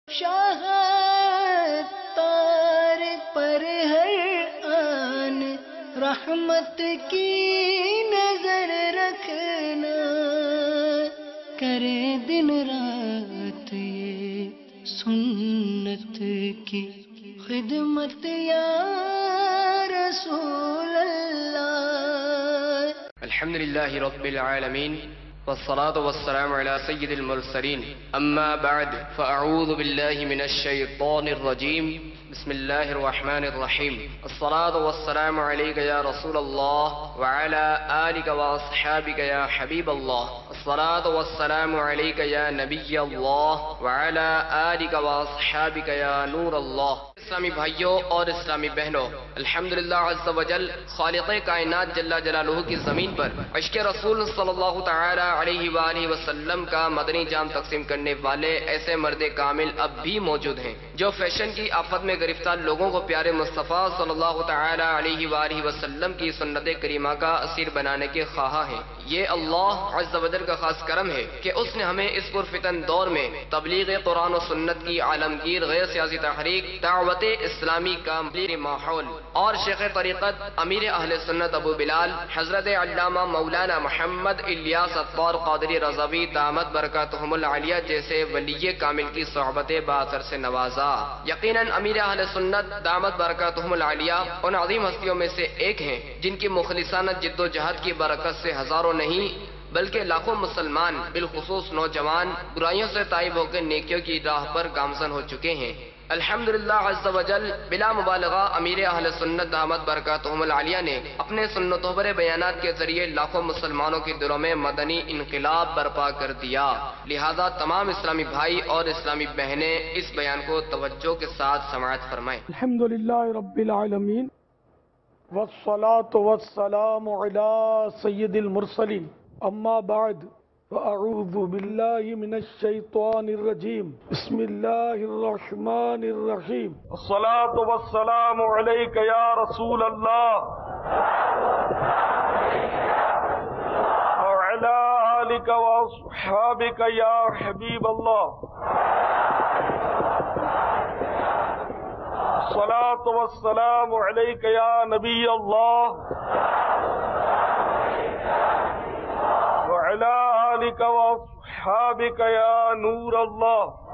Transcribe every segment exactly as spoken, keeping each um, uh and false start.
شاہ تار پر ہر آن رحمت کی نظر رکھنا، کرے دن رات یہ سنت کی خدمت یا رسول اللہ۔ الحمدللہ رب العالمین والصلاة والسلام على سید المرسلین، اما بعد فاعوذ باللہ من الشیطان الرجیم، بسم اللہ الرحمن الرحیم۔ الصلاة والسلام علیک یا رسول اللہ وعلى آلک واصحابک یا حبیب اللہ۔ الصلاة والسلام علیک یا نبی اللہ وعلى آلک واصحابک یا نور اللہ۔ اسلامی بھائیوں اور اسلامی بہنوں، الحمدللہ عز و جل خالق کائنات جل جلالہ کی زمین پر عشق رسول صلی اللہ تعالی علیہ وآلہ وسلم کا مدنی جام تقسیم کرنے والے ایسے مرد کامل اب بھی موجود ہیں جو فیشن کی آفت میں گرفتار لوگوں کو پیارے مصطفیٰ صلی اللہ تعالی علیہ وآلہ وسلم کی سنت کریمہ کا اسیر بنانے کے خواہاں ہیں۔ یہ اللہ عز و جل کا خاص کرم ہے کہ اس نے ہمیں اس پرفتن دور میں تبلیغ قرآن و سنت کی عالمگیر غیر سیاسی تحریک، دعوت اسلامی کا ماحول اور شیخ طریقت امیر اہل سنت ابو بلال حضرت علامہ مولانا محمد الیاس اطوار قادری رضوی دامت برکاتہم العالیہ جیسے ولی کامل کی صحبت باثر سے نوازا۔ یقیناً امیر اہل سنت دامت برکاتہم العالیہ ان عظیم ہستیوں میں سے ایک ہیں جن کی مخلصانہ جد و جہد کی برکت سے ہزاروں نہیں بلکہ لاکھوں مسلمان بالخصوص نوجوان برائیوں سے تائب ہو کے نیکیوں کی راہ پر گامزن ہو چکے ہیں۔ الحمدللہ عز و جل بلا مبالغہ امیر اہل سنت دامت برکاتہم العالیہ نے اپنے سنتوں پر بیانات کے ذریعے لاکھوں مسلمانوں کے دلوں میں مدنی انقلاب برپا کر دیا۔ لہذا تمام اسلامی بھائی اور اسلامی بہنیں اس بیان کو توجہ کے ساتھ سماعت فرمائیں۔ الحمدللہ رب العالمین والصلاة والسلام علی سید المرسلین، اما بعد فاعوذ باللہ من الشیطان الرجیم، بسم اللہ الرحمن الرحیم۔ الصلاة والسلام علیک یا رسول اللہ وعلی آلک واصحابک یا حبیب اللہ۔ الصلاة والسلام علیک یا نبی اللہ وعلی آلک واصحابک یا نور اللہ۔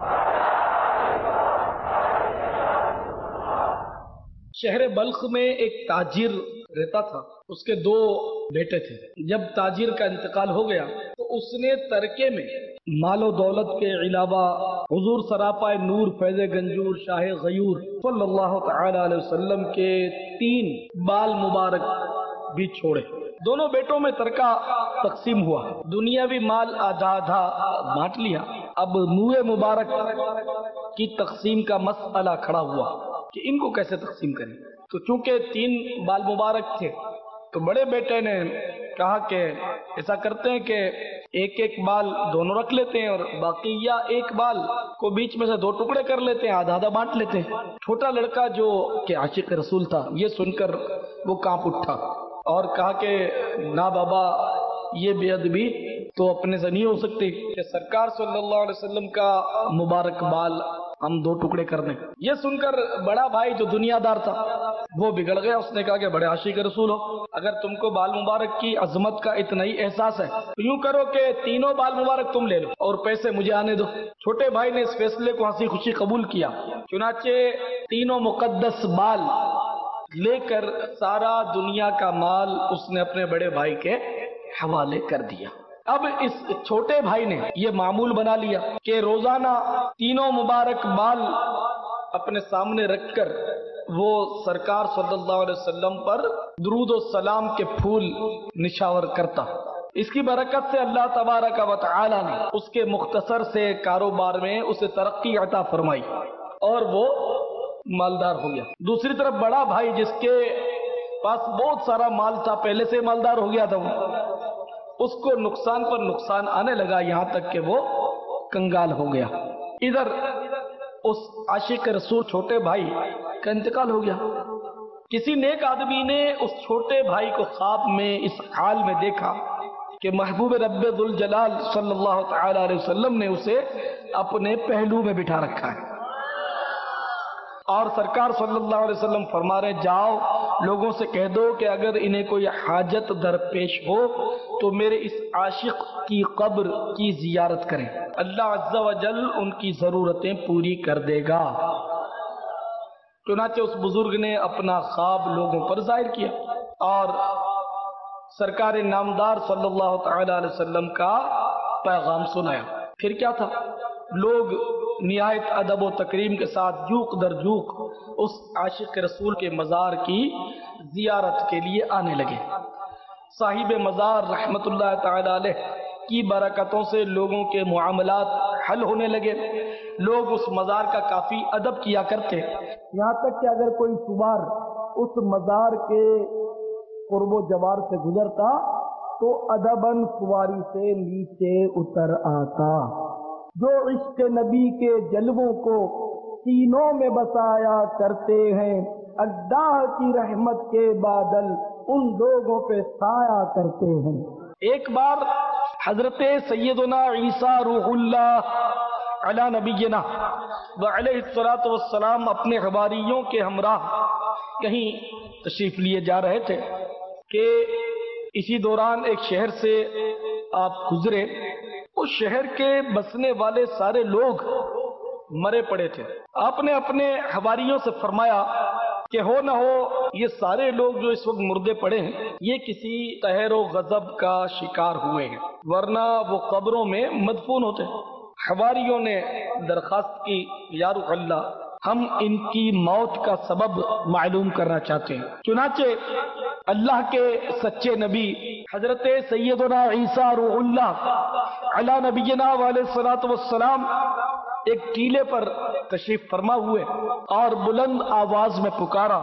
شہر بلخ میں ایک تاجر رہتا تھا، اس کے دو بیٹے تھے۔ جب تاجر کا انتقال ہو گیا تو اس نے ترکے میں مال و دولت کے علاوہ حضور سراپا نور فیض گنجور شاہ غیور صلی اللہ تعالی علیہ وسلم کے تین بال مبارک بھی چھوڑے۔ دونوں بیٹوں میں ترکہ تقسیم ہوا، دنیاوی مال آدھا آدھا بانٹ لیا۔ اب نور مبارک کی تقسیم کا مسئلہ کھڑا ہوا کہ ان کو کیسے تقسیم کریں۔ تو چونکہ تین بال مبارک تھے تو بڑے بیٹے نے کہا کہ ایسا کرتے ہیں کہ ایک ایک بال دونوں رکھ لیتے ہیں اور باقی یا ایک بال کو بیچ میں سے دو ٹکڑے کر لیتے ہیں، آدھا آدھا بانٹ لیتے ہیں۔ چھوٹا لڑکا جو کہ عاشق رسول تھا یہ سن کر وہ کانپ اٹھا اور کہا کہ نا بابا، یہ بے ادبی تو اپنے سے نہیں ہو سکتی کہ سرکار صلی اللہ علیہ وسلم کا مبارک بال ہم دو ٹکڑے کر دیں۔ یہ سن کر بڑا بھائی جو دنیا دار تھا وہ بگڑ گیا، اس نے کہا کہ بڑے عاشق رسول ہو، اگر تم کو بال مبارک کی عظمت کا اتنا ہی احساس ہے تو یوں کرو کہ تینوں بال مبارک تم لے لو اور پیسے مجھے آنے دو۔ چھوٹے بھائی نے اس فیصلے کو ہنسی خوشی قبول کیا، چنانچہ تینوں مقدس بال لے کر سارا دنیا کا مال اس نے اپنے بڑے بھائی کے حوالے کر دیا۔ اب اس چھوٹے بھائی نے یہ معمول بنا لیا کہ روزانہ تینوں مبارک بال اپنے سامنے رکھ کر وہ سرکار صلی اللہ علیہ وسلم پر درود و سلام کے پھول نشاور کرتا۔ اس کی برکت سے اللہ تبارک و تعالی نے اس کے مختصر سے کاروبار میں اسے ترقی عطا فرمائی اور وہ مالدار ہو گیا۔ دوسری طرف بڑا بھائی جس کے پاس بہت سارا مال تھا، پہلے سے مالدار ہو گیا تھا، وہ اس کو نقصان پر نقصان آنے لگا، یہاں تک کہ وہ کنگال ہو گیا۔ ادھر اس عاشق رسول چھوٹے بھائی کا انتقال ہو گیا۔ کسی نیک آدمی نے اس چھوٹے بھائی کو خواب میں اس حال میں دیکھا کہ محبوب رب ذوالجلال صلی اللہ تعالی علیہ وسلم نے اسے اپنے پہلو میں بٹھا رکھا ہے اور سرکار صلی اللہ علیہ وسلم فرما رہے جاؤ لوگوں سے کہہ دو کہ اگر انہیں کوئی حاجت درپیش ہو تو میرے اس عاشق کی قبر کی زیارت کریں، اللہ عز و جل ان کی ضرورتیں پوری کر دے گا۔ چنانچہ اس بزرگ نے اپنا خواب لوگوں پر ظاہر کیا اور سرکار نامدار صلی اللہ تعالی علیہ وسلم کا پیغام سنایا۔ پھر کیا تھا؟ لوگ نہایت ادب و تکریم کے ساتھ جوق در جوق اس عاشق رسول کے مزار کی زیارت کے لیے آنے لگے۔ صاحب مزار رحمت اللہ تعالی علیہ کی برکتوں سے لوگوں کے معاملات حل ہونے لگے۔ لوگ اس مزار کا کافی ادب کیا کرتے، یہاں تک کہ اگر کوئی سوار اس مزار کے قرب و جوار سے گزرتا تو ادباً سواری سے نیچے اتر آتا۔ جو عشق نبی کے جلووں کو سینوں میں بسایا کرتے ہیں، اللہ کی رحمت کے بادل ان لوگوں پہ سایہ کرتے ہیں۔ ایک بار حضرت سیدنا عیسیٰ روح اللہ علی نبینا وعلیہ الصلاۃ والسلام اپنے حواریوں کے ہمراہ کہیں تشریف لیے جا رہے تھے کہ اسی دوران ایک شہر سے آپ گزرے۔ اس شہر کے بسنے والے سارے لوگ مرے پڑے تھے۔ آپ نے اپنے حواریوں سے فرمایا کہ ہو نہ ہو یہ سارے لوگ جو اس وقت مردے پڑے ہیں یہ کسی قہر و غضب کا شکار ہوئے ہیں، ورنہ وہ قبروں میں مدفون ہوتے۔ حواریوں نے درخواست کی یا روح اللہ ہم ان کی موت کا سبب معلوم کرنا چاہتے ہیں۔ چنانچہ اللہ کے سچے نبی حضرت سیدنا عیسیٰ روح اللہ علی نبینا علیہ الصلوۃ والسلام ایک ٹیلے پر تشریف فرما ہوئے اور بلند آواز میں پکارا،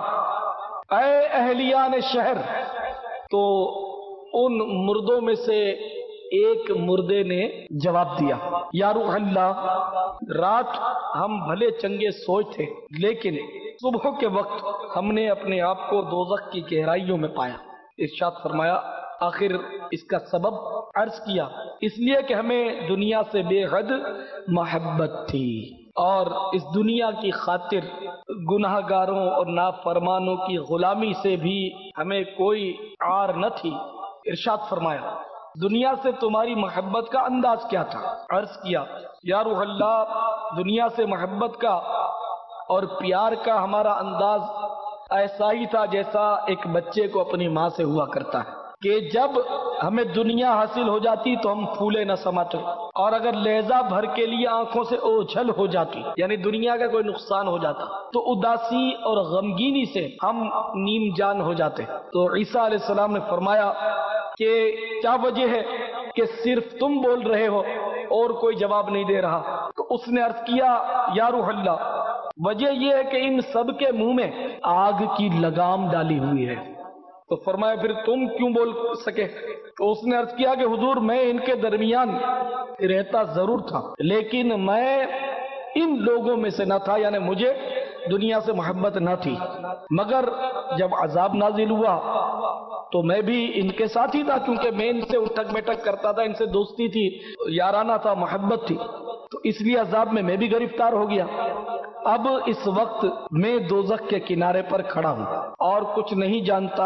اے اہلیان شہر۔ تو ان مردوں میں سے ایک مردے نے جواب دیا، یا روح اللہ رات ہم بھلے چنگے سوچ تھے لیکن صبح کے وقت ہم نے اپنے آپ کو دوزخ کی گہرائیوں میں پایا۔ ارشاد فرمایا آخر اس کا سبب؟ عرض کیا اس لیے کہ ہمیں دنیا سے بے حد محبت تھی اور اس دنیا کی خاطر گناہ گاروں اور نافرمانوں کی غلامی سے بھی ہمیں کوئی عار نہ تھی۔ ارشاد فرمایا دنیا سے تمہاری محبت کا انداز کیا تھا؟ عرض کیا یا روح اللہ دنیا سے محبت کا اور پیار کا ہمارا انداز ایسا ہی تھا جیسا ایک بچے کو اپنی ماں سے ہوا کرتا ہے کہ جب ہمیں دنیا حاصل ہو جاتی تو ہم پھولے نہ سماتے، اور اگر لہجہ بھر کے لیے آنکھوں سے اوجھل ہو جاتی یعنی دنیا کا کوئی نقصان ہو جاتا تو اداسی اور غمگینی سے ہم نیم جان ہو جاتے۔ تو عیسیٰ علیہ السلام نے فرمایا کہ کیا وجہ ہے کہ صرف تم بول رہے ہو اور کوئی جواب نہیں دے رہا؟ تو اس نے عرض کیا یا روح اللہ وجہ یہ ہے کہ ان سب کے منہ میں آگ کی لگام ڈالی ہوئی ہے۔ تو فرمایا پھر تم کیوں بول سکے؟ تو اس نے عرض کیا کہ حضور میں ان کے درمیان رہتا ضرور تھا لیکن میں ان لوگوں میں سے نہ تھا، یعنی مجھے دنیا سے محبت نہ تھی، مگر جب عذاب نازل ہوا تو میں بھی ان کے ساتھ ہی تھا کیونکہ میں ان سے اٹھک بیٹھک کرتا تھا، ان سے دوستی تھی، یارانہ تھا، محبت تھی، تو اس لیے عذاب میں میں بھی گرفتار ہو گیا۔ اب اس وقت میں دوزخ کے کنارے پر کھڑا ہوں اور کچھ نہیں جانتا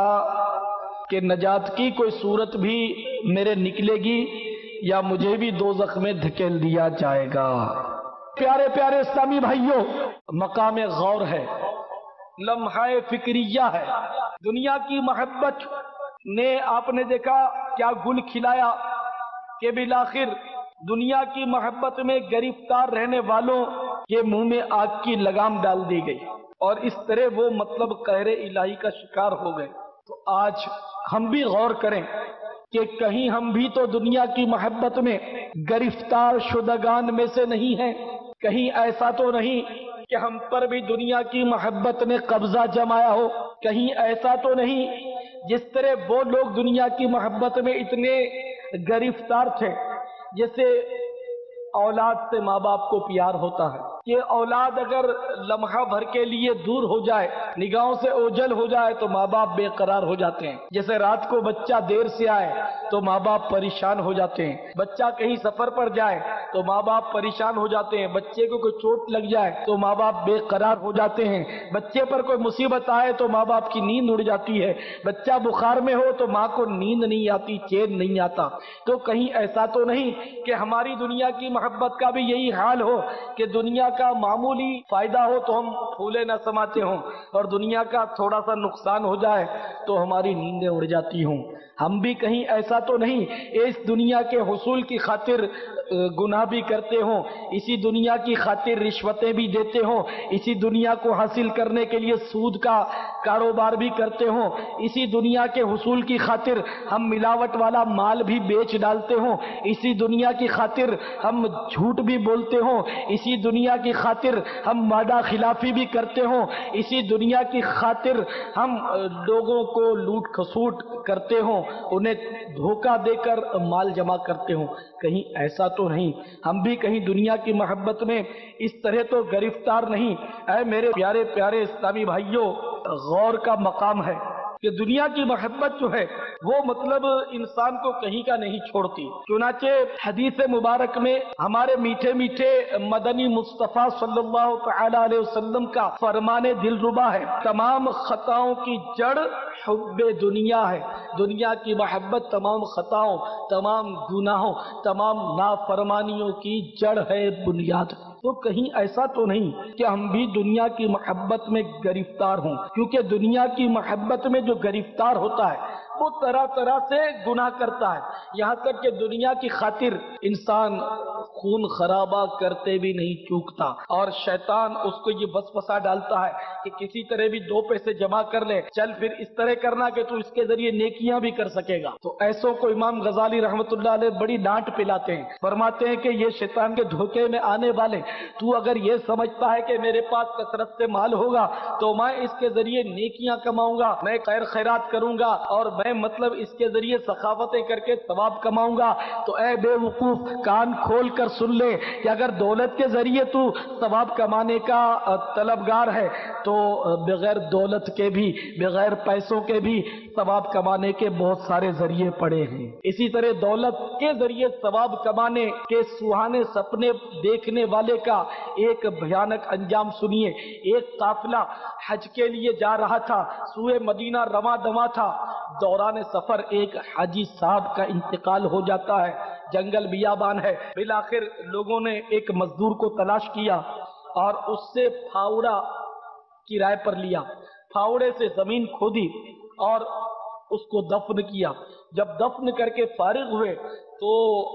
کہ نجات کی کوئی صورت بھی میرے نکلے گی یا مجھے بھی دوزخ میں دھکیل دیا جائے گا۔ پیارے پیارے اسلامی بھائیوں، مقام غور ہے، لمحہ فکریہ ہے۔ دنیا کی محبت نے آپ نے دیکھا کیا گل کھلایا کہ بالآخر دنیا کی محبت میں گرفتار رہنے والوں کے منہ میں آگ کی لگام ڈال دی گئی اور اس طرح وہ مطلب قہر الہی کا شکار ہو گئے۔ تو آج ہم بھی غور کریں کہ کہیں ہم بھی تو دنیا کی محبت میں گرفتار شدگان میں سے نہیں ہیں، کہیں ایسا تو نہیں کہ ہم پر بھی دنیا کی محبت نے قبضہ جمایا ہو، کہیں ایسا تو نہیں جس طرح وہ لوگ دنیا کی محبت میں اتنے گرفتار تھے جیسے اولاد سے ماں باپ کو پیار ہوتا ہے کہ اولاد اگر لمحہ بھر کے لیے دور ہو جائے، نگاہوں سے اوجھل ہو جائے تو ماں باپ بے قرار ہو جاتے ہیں، جیسے رات کو بچہ دیر سے آئے تو ماں باپ پریشان ہو جاتے ہیں، بچہ کہیں سفر پر جائے تو ماں باپ پریشان ہو جاتے ہیں، بچے کو کوئی چوٹ لگ جائے تو ماں باپ بے قرار ہو جاتے ہیں، بچے پر کوئی مصیبت آئے تو ماں باپ کی نیند اڑ جاتی ہے، بچہ بخار میں ہو تو ماں کو نیند نہیں آتی، چین نہیں آتا۔ تو کہیں ایسا تو نہیں کہ ہماری دنیا کی محبت کا بھی یہی حال ہو کہ دنیا کا معمولی فائدہ ہو تو ہم پھولے نہ سماتے ہوں اور دنیا کا تھوڑا سا نقصان ہو جائے تو ہماری نیندیں اڑ جاتی ہوں۔ ہم بھی کہیں ایسا تو نہیں اس دنیا کے حصول کی خاطر گناہ بھی کرتے ہوں، اسی دنیا کی خاطر رشوتیں بھی دیتے ہوں، اسی دنیا کو حاصل کرنے کے لیے سود کا کاروبار بھی کرتے ہوں، اسی دنیا کے حصول کی خاطر ہم ملاوٹ والا مال بھی بیچ ڈالتے ہوں، اسی دنیا کی خاطر ہم جھوٹ بھی بولتے ہوں، اسی دنیا کی خاطر ہم وعدہ خلافی بھی کرتے ہوں، اسی دنیا کی خاطر ہم لوگوں کو لوٹ کھسوٹ کرتے ہوں، انہیں دھوکہ دے کر مال جمع کرتے ہوں۔ کہیں ایسا تو نہیں ہم بھی کہیں دنیا کی محبت میں اس طرح تو گرفتار نہیں۔ اے میرے پیارے پیارے اسلامی بھائیوں، غور کا مقام ہے کہ دنیا کی محبت جو ہے وہ مطلب انسان کو کہیں کا نہیں چھوڑتی۔ چنانچہ حدیث مبارک میں ہمارے میٹھے میٹھے مدنی مصطفیٰ صلی اللہ تعالی علیہ وسلم کا فرمان دلربا ہے، تمام خطاؤں کی جڑ حب دنیا ہے۔ دنیا کی محبت تمام خطاؤں، تمام گناہوں، تمام نافرمانیوں کی جڑ ہے، بنیاد ہے۔ تو کہیں ایسا تو نہیں کہ ہم بھی دنیا کی محبت میں گرفتار ہوں، کیونکہ دنیا کی محبت میں جو گرفتار ہوتا ہے وہ طرح طرح سے گناہ کرتا ہے، یہاں تک کہ دنیا کی خاطر انسان خون خرابہ کرتے بھی نہیں چوکتا، اور شیطان اس کو یہ وسوسہ ڈالتا ہے کہ کسی طرح بھی دو پیسے جمع کر لے، چل پھر اس طرح کرنا کہ تو اس کے ذریعے نیکیاں بھی کر سکے گا۔ تو ایسوں کو امام غزالی رحمت اللہ علیہ بڑی ڈانٹ پلاتے ہیں، فرماتے ہیں کہ یہ شیطان کے دھوکے میں آنے والے، تو اگر یہ سمجھتا ہے کہ میرے پاس کثرت سے مال ہوگا تو میں اس کے ذریعے نیکیاں کماؤں گا، میں خیر خیرات کروں گا اور میں مطلب اس کے ذریعے سخاوتیں کر کے ثواب کماؤں گا، تو اے بے وقوف کان کھول کر سن لے کہ اگر دولت کے ذریعے تو ثواب کمانے کا طلبگار ہے تو بغیر دولت کے بھی، بغیر پیسوں کے بھی ثواب کمانے کے بہت سارے ذریعے پڑے ہیں۔ اسی طرح دولت کے ذریعے ثواب کمانے کے سہانے سپنے دیکھنے والے کا ایک بھیانک انجام سنیے۔ ایک قافلہ حج کے لیے جا رہا تھا، سوئے مدینہ رواں دواں تھا، دوران سفر ایک حاجی صاحب کا انتقال ہو جاتا ہے، جنگل بیابان ہے، بالآخر لوگوں نے ایک مزدور کو تلاش کیا اور اس سے پھاوڑا کرائے پر لیا، پھاوڑے سے زمین کھودی اور اس کو دفن کیا۔ جب دفن کر کے فارغ ہوئے تو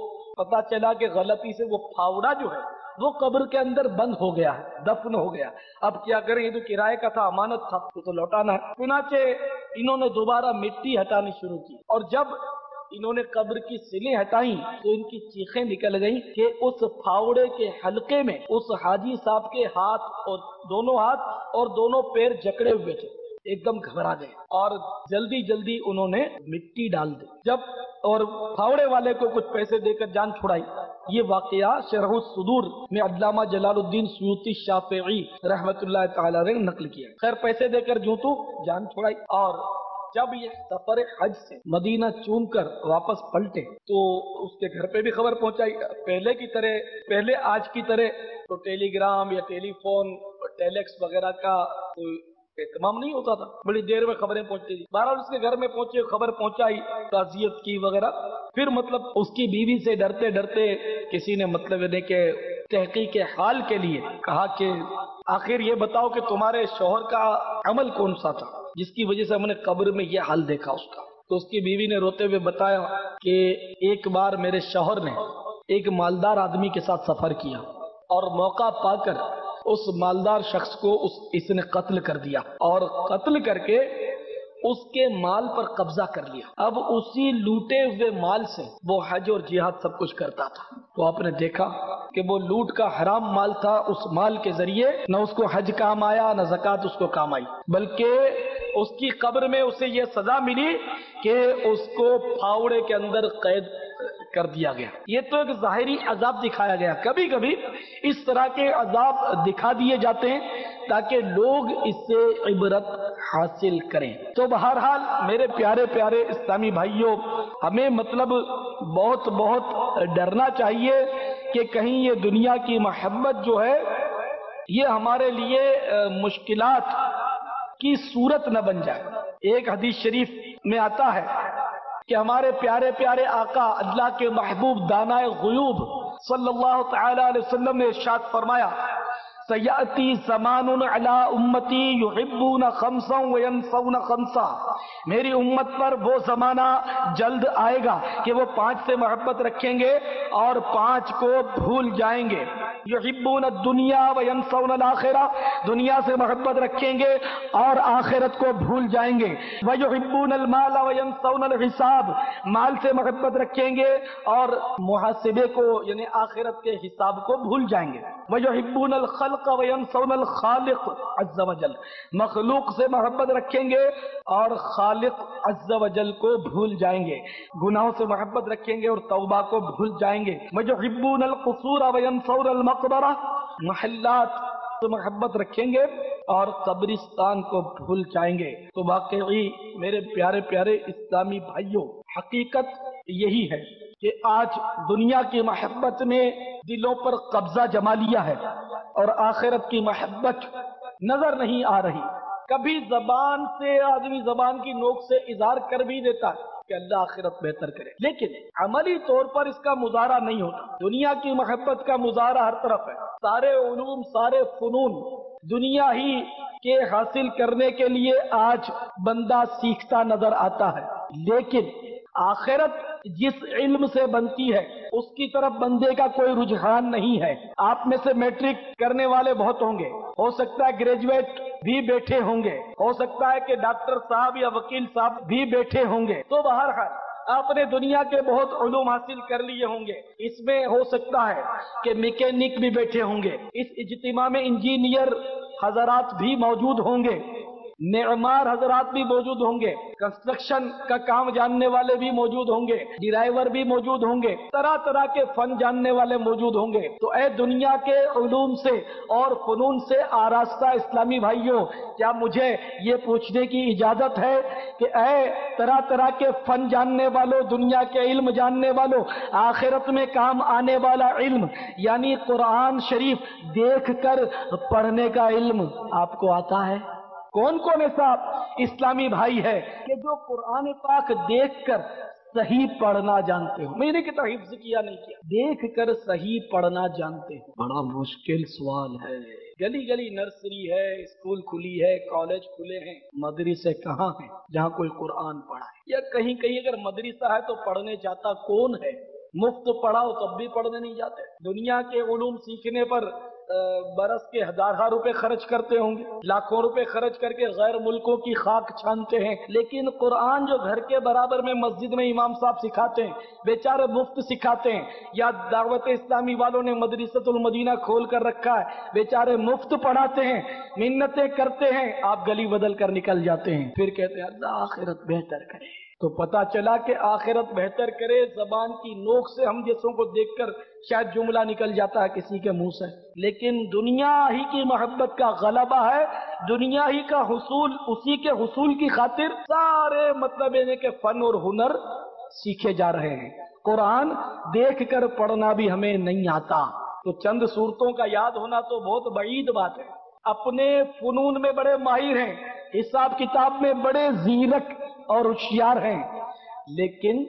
پتا چلا کہ غلطی سے وہ پھاوڑا جو ہے وہ قبر کے اندر بند ہو گیا ہے، دفن ہو گیا۔ اب کیا کریں، یہ تو کرائے کا تھا، امانت تھا، تو, تو لوٹانا ہے۔ چنانچہ انہوں نے دوبارہ مٹی ہٹانی شروع کی، اور جب انہوں نے قبر کی سلیں ہٹائیں تو ان کی چیخیں نکل گئیں کہ اس پھاوڑے کے حلقے میں اس حاجی صاحب کے ہاتھ اور دونوں ہاتھ اور دونوں پیر جکڑے ہوئے تھے۔ ایک دم گھبرا گئے اور جلدی جلدی انہوں نے مٹی ڈال دی، جب اور پھاوڑے والے کو کچھ پیسے دے کر جان چھڑائی۔ یہ واقعہ شرح الصدور میں علامہ جلال الدین سیوطی شافعی رحمت اللہ تعالی نے نقل کیا۔ خیر پیسے دے کر جو تو جان چھڑائی، اور جب یہ سفر حج سے مدینہ چوم کر واپس پلٹے تو اس کے گھر پہ بھی خبر پہنچائی۔ پہلے کی طرح، پہلے آج کی طرح تو ٹیلی گرام یا ٹیلی فون ٹیلیکس وغیرہ کا کوئی اہتمام نہیں ہوتا تھا، بڑی دیر میں خبریں پہنچتی تھی۔ بہرحال اس کے گھر میں پہنچے، خبر پہنچائی، تعزیت کی وغیرہ۔ پھر مطلب اس کی بیوی سے ڈرتے ڈرتے کسی نے مطلب یہ کہ تحقیق حال کے لیے کہا کہ آخر یہ بتاؤ کہ تمہارے شوہر کا عمل کون سا تھا جس کی وجہ سے ہم نے قبر میں یہ حال دیکھا اس کا۔ تو اس کی بیوی نے روتے ہوئے بتایا کہ ایک بار میرے شوہر نے ایک مالدار آدمی کے ساتھ سفر کیا اور موقع پا کر اس مالدار شخص کو اس, اس نے قتل کر دیا اور قتل کر کے اس کے مال پر قبضہ کر لیا۔ اب اسی لوٹے ہوئے مال سے وہ حج اور جہاد سب کچھ کرتا تھا۔ تو آپ نے دیکھا کہ وہ لوٹ کا حرام مال تھا، اس مال کے ذریعے نہ اس کو حج کام آیا نہ زکوٰۃ اس کو کام آئی، بلکہ اس کی قبر میں اسے یہ سزا ملی کہ اس کو پھاوڑے کے اندر قید کر دیا گیا۔ یہ تو ایک ظاہری عذاب دکھایا گیا۔ کبھی کبھی اس طرح کے عذاب دکھا دیے جاتے ہیں تاکہ لوگ اس سے عبرت حاصل کریں۔ تو بہرحال میرے پیارے پیارے اسلامی بھائیوں، ہمیں مطلب بہت بہت ڈرنا چاہیے کہ کہیں یہ دنیا کی محبت جو ہے یہ ہمارے لیے مشکلات کی صورت نہ بن جائے۔ ایک حدیث شریف میں آتا ہے کہ ہمارے پیارے پیارے آقا اللہ کے محبوب دانائے غیوب صلی اللہ تعالی علیہ وسلم نے ارشاد فرمایا، سیأتی زمان علی امتی یحبون خمسا وینسون خمسا، میری امت پر وہ زمانہ جلد آئے گا کہ وہ پانچ سے محبت رکھیں گے اور پانچ کو بھول جائیں گے۔ یحبون الدنیا وینسون الآخرہ، دنیا سے محبت رکھیں گے اور آخرت کو بھول جائیں گے۔ ویحبون المال وینسون الحساب، مال سے محبت رکھیں گے اور محاسبے کو یعنی آخرت کے حساب کو بھول جائیں گے۔ ویحبون الخلق وینسون الخالق عز وجل، مخلوق سے محبت رکھیں گے اور خالق عز وجل کو بھول جائیں گے، گناہوں سے محبت رکھیں گے اور توبہ کو بھول جائیں گے۔ ویحبون القصور وینسون المقبرہ، محلات سے محبت رکھیں گے اور قبرستان کو بھول جائیں گے۔ تو واقعی میرے پیارے پیارے اسلامی بھائیوں، حقیقت یہی ہے کہ آج دنیا کی محبت نے دلوں پر قبضہ جما لیا ہے اور آخرت کی محبت نظر نہیں آ رہی۔ کبھی زبان سے آدمی زبان کی نوک سے اظہار کر بھی دیتا ہے کہ اللہ آخرت بہتر کرے، لیکن عملی طور پر اس کا مظاہرہ نہیں ہوتا۔ دنیا کی محبت کا مظاہرہ ہر طرف ہے، سارے علوم سارے فنون دنیا ہی کے حاصل کرنے کے لیے آج بندہ سیکھتا نظر آتا ہے، لیکن آخرت جس علم سے بنتی ہے اس کی طرف بندے کا کوئی رجحان نہیں ہے۔ آپ میں سے میٹرک کرنے والے بہت ہوں گے، ہو سکتا ہے گریجویٹ بھی بیٹھے ہوں گے، ہو سکتا ہے کہ ڈاکٹر صاحب یا وکیل صاحب بھی بیٹھے ہوں گے۔ تو بہرحال آپ نے دنیا کے بہت علوم حاصل کر لیے ہوں گے، اس میں ہو سکتا ہے کہ میکینک بھی بیٹھے ہوں گے، اس اجتماع میں انجینئر حضرات بھی موجود ہوں گے، معمار حضرات بھی موجود ہوں گے، کنسٹرکشن کا کام جاننے والے بھی موجود ہوں گے، ڈرائیور بھی موجود ہوں گے، طرح طرح کے فن جاننے والے موجود ہوں گے۔ تو اے دنیا کے علوم سے اور فنون سے آراستہ اسلامی بھائیوں، کیا مجھے یہ پوچھنے کی اجازت ہے کہ اے طرح طرح کے فن جاننے والوں، دنیا کے علم جاننے والوں، آخرت میں کام آنے والا علم یعنی قرآن شریف دیکھ کر پڑھنے کا علم آپ کو آتا ہے؟ کون کون ایسا اسلامی بھائی ہے کہ جو قرآن پاک دیکھ کر صحیح پڑھنا جانتے ہو؟ میں نے کہتا حفظ کیا نہیں کیا، دیکھ کر صحیح پڑھنا جانتے ہو؟ بڑا مشکل سوال ہے۔ گلی گلی نرسری ہے، اسکول کھلی ہے، کالج کھلے ہیں، مدرسے کہاں ہیں جہاں کوئی قرآن پڑھائے؟ یا کہیں کہیں اگر مدرسہ ہے تو پڑھنے جاتا کون ہے؟ مفت پڑھاؤ تب بھی پڑھنے نہیں جاتے۔ دنیا کے علوم سیکھنے پر برس کے ہزارہ روپے خرچ کرتے ہوں گے، لاکھوں روپے خرچ کر کے غیر ملکوں کی خاک چھانتے ہیں، لیکن قرآن جو گھر کے برابر میں مسجد میں امام صاحب سکھاتے ہیں بیچارے مفت سکھاتے ہیں، یا دعوت اسلامی والوں نے مدرسۃ المدینہ کھول کر رکھا ہے بیچارے مفت پڑھاتے ہیں، منتیں کرتے ہیں، آپ گلی بدل کر نکل جاتے ہیں، پھر کہتے ہیں اللہ آخرت بہتر کرے۔ تو پتا چلا کہ آخرت بہتر کرے زبان کی نوک سے ہم جیسوں کو دیکھ کر شاید جملہ نکل جاتا ہے کسی کے منہ سے، لیکن دنیا ہی کی محبت کا غلبہ ہے، دنیا ہی کا حصول، اسی کے حصول کی خاطر سارے مطلب ہے کہ فن اور ہنر سیکھے جا رہے ہیں۔ قرآن دیکھ کر پڑھنا بھی ہمیں نہیں آتا، تو چند صورتوں کا یاد ہونا تو بہت بعید بات ہے۔ اپنے فنون میں بڑے ماہر ہیں، حساب کتاب میں بڑے زیرک اور ہوشیار ہیں، لیکن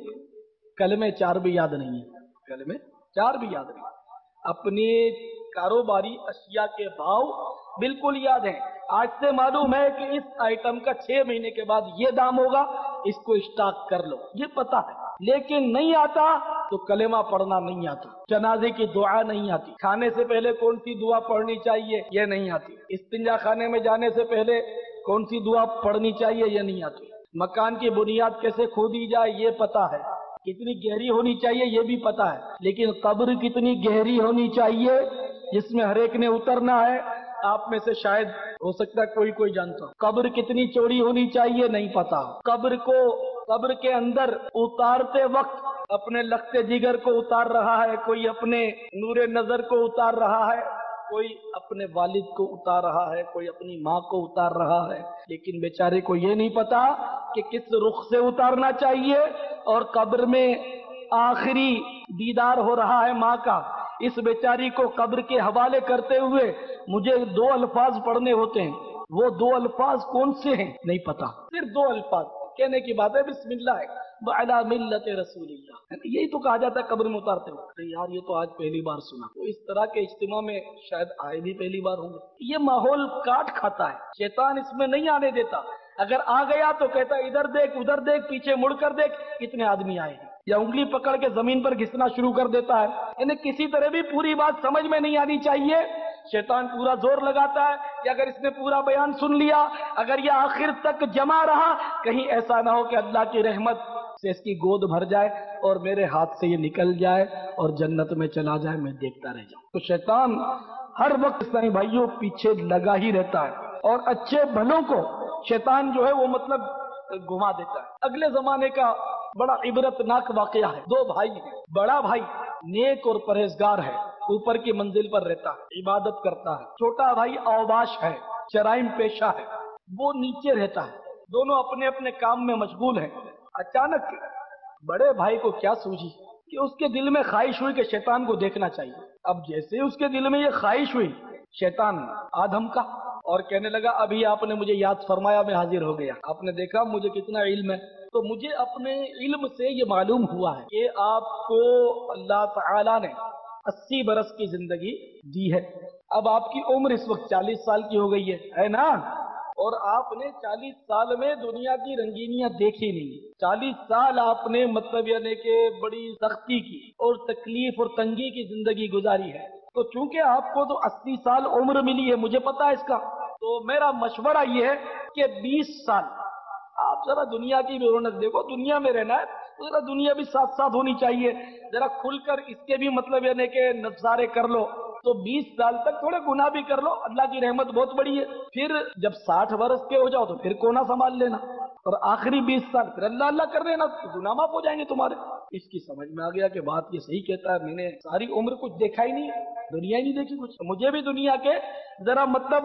کلمے چار بھی یاد نہیں ہیں، کلمے چار بھی یاد نہیں، اپنے کاروباری اشیاء کے بھاؤ بالکل یاد ہیں۔ آج سے معلوم ہے کہ اس آئٹم کا چھ مہینے کے بعد یہ دام ہوگا، اس کو اسٹاک کر لو، یہ پتا ہے، لیکن نہیں آتا تو کلمہ پڑھنا نہیں آتا، جنازے کی دعا نہیں آتی، کھانے سے پہلے کون سی دعا پڑھنی چاہیے یہ نہیں آتی، استنجا خانے میں جانے سے پہلے کون سی دعا پڑھنی چاہیے یہ نہیں آتی، مکان کی بنیاد کیسے کھودی جائے یہ پتا ہے، کتنی گہری ہونی چاہیے یہ بھی پتا ہے، لیکن قبر کتنی گہری ہونی چاہیے جس میں ہر ایک نے اترنا ہے آپ میں سے شاید ہو سکتا ہے کوئی کوئی جانتا ہو، قبر کتنی چوڑی ہونی چاہیے نہیں پتا، قبر کو قبر کے اندر اتارتے وقت اپنے لخت جگر کو اتار رہا ہے، کوئی اپنے نور نظر کو اتار رہا ہے، کوئی اپنے والد کو اتار رہا ہے، کوئی اپنی ماں کو اتار رہا ہے، لیکن بیچارے کو یہ نہیں پتا کہ کس رخ سے اتارنا چاہیے، اور قبر میں آخری دیدار ہو رہا ہے ماں کا۔ اس بیچاری کو قبر کے حوالے کرتے ہوئے مجھے دو الفاظ پڑھنے ہوتے ہیں، وہ دو الفاظ کون سے ہیں نہیں پتا، صرف دو الفاظ کہنے کی بات ہے، بسم اللہ وعلی ملت رسول اللہ، یہی تو کہا جاتا ہے قبر میں اتارتے ہو۔ یار یہ تو آج پہلی بار سنا، تو اس طرح کے اجتماع میں شاید آئے بھی پہلی بار ہوں گے۔ یہ ماحول کاٹ کھاتا ہے، شیطان اس میں نہیں آنے دیتا، اگر آ گیا تو کہتا ہے ادھر دیکھ ادھر دیکھ پیچھے مڑ کر دیکھ کتنے آدمی آئے ہیں، یا انگلی پکڑ کے زمین پر گھسنا شروع کر دیتا ہے۔ یعنی کسی طرح بھی پوری بات سمجھ میں نہیں آنی چاہیے، شیطان پورا زور لگاتا ہے کہ اگر اس نے پورا بیان سن لیا، اگر یہ آخر تک جمع رہا، کہیں ایسا نہ ہو کہ اللہ کی رحمت سے اس کی گود بھر جائے اور میرے ہاتھ سے یہ نکل جائے اور جنت میں چلا جائے، میں دیکھتا رہ جاؤں۔ تو شیطان ہر وقت اسلامی بھائیوں پیچھے لگا ہی رہتا ہے، اور اچھے بھلوں کو شیطان جو ہے وہ مطلب گھما دیتا ہے۔ اگلے زمانے کا بڑا عبرتناک واقعہ ہے، دو بھائی ہیں، بڑا بھائی نیک اور پرہیزگار ہے، اوپر کی منزل پر رہتا ہے، عبادت کرتا ہے، چھوٹا بھائی اوباش ہے، جرائم پیشہ ہے، وہ نیچے رہتا ہے، دونوں اپنے اپنے کام میں مشغول ہیں۔ اچانک بڑے بھائی کو کیا سوجی کہ اس کے دل میں خواہش ہوئی کہ شیطان کو دیکھنا چاہیے۔ اب جیسے ہی اس کے دل میں یہ خواہش ہوئی، شیطان آدم کا اور کہنے لگا ابھی آپ نے مجھے یاد فرمایا، میں حاضر ہو گیا، آپ نے دیکھا مجھے کتنا علم ہے، تو مجھے اپنے علم سے یہ معلوم ہوا ہے کہ آپ کو اللہ تعالیٰ نے اسی برس کی زندگی دی ہے، اب آپ کی عمر اس وقت چالیس سال کی ہو گئی ہے ہے نا، اور آپ نے چالیس سال میں دنیا کی رنگینیاں دیکھی نہیں، چالیس سال آپ نے مطلب یعنی کہ بڑی سختی کی اور تکلیف اور تنگی کی زندگی گزاری ہے، تو چونکہ آپ کو تو اسی سال عمر ملی ہے، مجھے پتا ہے اس کا، تو میرا مشورہ یہ ہے کہ بیس سال آپ ذرا دنیا کی بھی رونق دیکھو، دنیا میں رہنا ہے تو ذرا دنیا بھی ساتھ ساتھ ہونی چاہیے، ذرا کھل کر اس کے بھی مطلب یعنی کہ نظارے کر لو، تو بیس سال تک تھوڑے گناہ بھی کر لو، اللہ کی رحمت بہت بڑی ہے، پھر جب ساٹھ برس کے ہو جاؤ تو پھر کونا سنبھال لینا، اور آخری بیس سال پھر اللہ اللہ کر لینا، گناہ معاف ہو جائیں گے تمہارے۔ اس کی سمجھ میں آ گیا کہ بات یہ صحیح کہتا ہے، میں نے ساری عمر کچھ دیکھا ہی نہیں، دنیا ہی نہیں دیکھی کچھ، مجھے بھی دنیا کے ذرا مطلب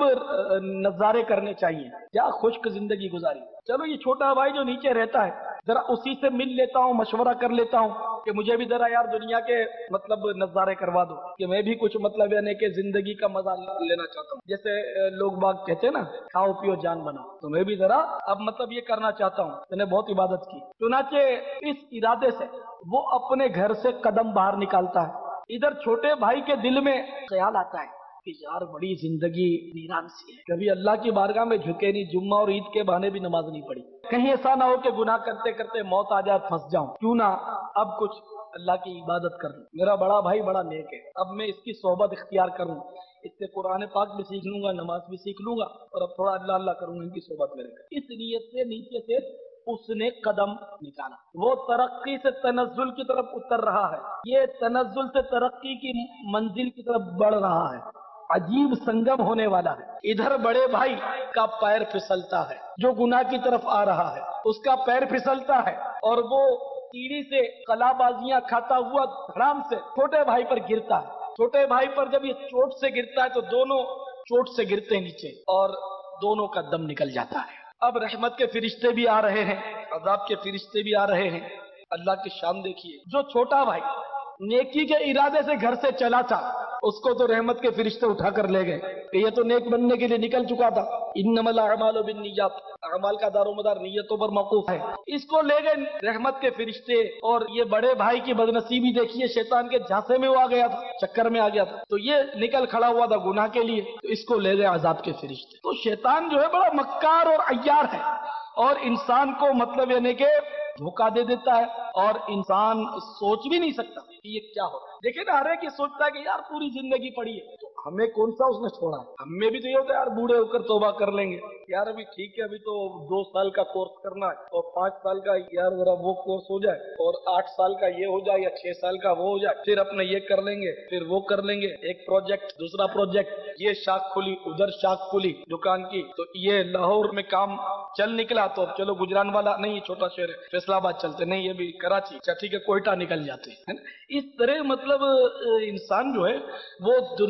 نظارے کرنے چاہیے، کیا خشک زندگی گزاری۔ چلو یہ چھوٹا بھائی جو نیچے رہتا ہے ذرا اسی سے مل لیتا ہوں، مشورہ کر لیتا ہوں کہ مجھے بھی ذرا یار دنیا کے مطلب نظارے کروا دو، کہ میں بھی کچھ مطلب یعنی کہ زندگی کا مزہ لینا چاہتا ہوں، جیسے لوگ باغ کہتے ہیں نا کھاؤ پیو جان بناؤ، تو میں بھی ذرا اب مطلب یہ کرنا چاہتا ہوں، میں نے بہت عبادت کی، چنانچہ اس ارادے سے وہ اپنے گھر سے قدم باہر نکالتا ہے، ادھر چھوٹے بھائی کے دل میں خیال آتا ہے کہ یار بڑی زندگی ویران سی ہے، کبھی اللہ کی بارگاہ میں جھکے نہیں، جمعہ اور عید کے بہانے بھی نماز نہیں پڑھی، کہیں ایسا نہ ہو کہ گناہ کرتے کرتے موت آ جائے پھنس جاؤں، کیوں نہ اب کچھ اللہ کی عبادت کر لوں، میرا بڑا بھائی بڑا نیک ہے، اب میں اس کی صحبت اختیار کروں، اس سے قرآن پاک بھی سیکھ لوں گا، نماز بھی سیکھ لوں گا، اور اب تھوڑا اللہ اللہ کروں گا ان کی صحبت میں رہ کر۔ اس نیت سے نیچے سے اس نے قدم نکالا، وہ ترقی سے تنزل کی طرف اتر رہا ہے، یہ تنزل سے ترقی کی منزل کی طرف بڑھ رہا ہے، عجیب سنگم ہونے والا ہے۔ ادھر بڑے بھائی کا پیر پھسلتا ہے جو گناہ کی طرف آ رہا ہے، اس کا پیر پھسلتا ہے اور وہ سیڑھی سے قلا بازیاں کھاتا ہوا دھڑام سے چھوٹے بھائی پر گرتا ہے، چھوٹے بھائی پر جب یہ چوٹ سے گرتا ہے تو دونوں چوٹ سے گرتے نیچے اور دونوں کا دم نکل جاتا ہے۔ اب رحمت کے فرشتے بھی آ رہے ہیں، عذاب کے فرشتے بھی آ رہے ہیں، اللہ کی شان دیکھیے، جو چھوٹا بھائی نیکی کے ارادے سے گھر سے چلا تھا اس کو تو رحمت کے فرشتے اٹھا کر لے گئے کہ یہ تو نیک بننے کے لیے نکل چکا تھا، انما الاعمال بالنیات، اعمال کا دار و مدار نیتوں پر موقوف ہے، اس کو لے گئے رحمت کے فرشتے، اور یہ بڑے بھائی کی بدنصیبی دیکھیے، شیطان کے جھانسے میں وہ آ گیا تھا، چکر میں آ گیا تھا، تو یہ نکل کھڑا ہوا تھا گناہ کے لیے، تو اس کو لے گئے عذاب کے فرشتے۔ تو شیطان جو ہے بڑا مکار اور عیار ہے، اور انسان کو مطلب یعنی کہ دھوکہ دے دیتا ہے، اور انسان سوچ بھی نہیں سکتا کہ یہ کیا ہو۔ دیکھیں نا ہر ایک یہ سوچتا ہے کہ یار پوری زندگی پڑی ہے تو ہمیں کون سا اس نے چھوڑا ہے، ہمیں بھی تو یہ ہوتا ہے یار بوڑھے ہو کر توبہ کر لیں گے، یار ابھی ٹھیک ہے ابھی تو دو سال کا کورس کرنا ہے اور پانچ سال کا یار ذرا وہ کورس ہو جائے اور آٹھ سال کا یہ ہو جائے یا چھ سال کا وہ ہو جائے، پھر اپنا یہ کر لیں گے، پھر وہ کر لیں گے، ایک پروجیکٹ دوسرا پروجیکٹ، یہ شاخ کھلی ادھر شاخ کھلی دکان کی، تو یہ لاہور میں کام چل نکلا تو اب چلو گجران والا نہیں، چھوٹا شہر ہے فیصلہ آباد چلتے، نہیں یہ بھی کراچی، اچھا ٹھیک ہے کوئٹہ نکل جاتے ہیں۔ اس طرح مطلب انسان جو ہے وہ دنیاوی